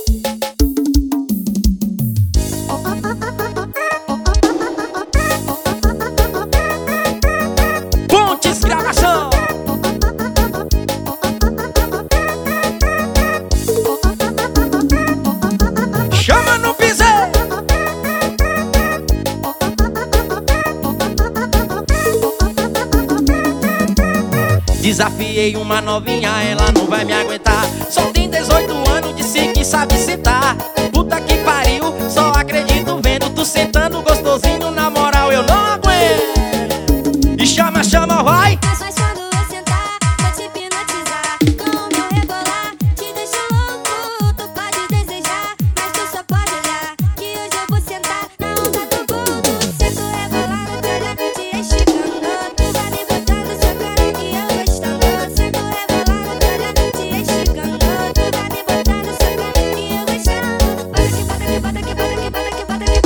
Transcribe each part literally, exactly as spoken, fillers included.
Pontes Gravação. Chama no piseiro. Desafiei uma novinha, ela não vai me aguentar. Só tem dezoito anos, disse que sabe citar. Puta que pariu, só acredito vendo tu sentando gostosinho, na moral eu não aguento. E chama, chama, vai. Mas quando eu sentar, vou te hipnotizar. Com o meu rebolar, te deixo louco. Tu pode desejar, mas tu só pode olhar. Que hoje eu vou sentar na onda do bumbum. Sento rebolando, te olhando, te esticando. Tu vai me botar no seu cara que eu gostando. Sento rebolando, te olhando, te esticando. Tu vai me botar no seu cara que eu gostando. Bota que bota que bota que bota que bota que bota que bota que bota que bota que bota que bota que bota que bota.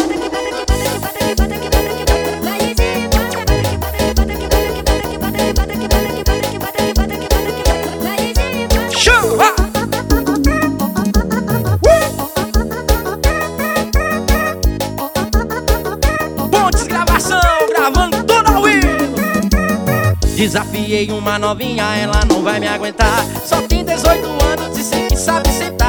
Vai dizer, bota que bota que bota que bota que bota que bota que bota que bota que bota que bota que bota que bota que bota que bota que bota. Vai dizer, bota. Chama! Pontes Gravação, gravando toda a Will. Desafiei uma novinha, ela não vai me aguentar. Só tem dezoito anos, disse que sabe sentar.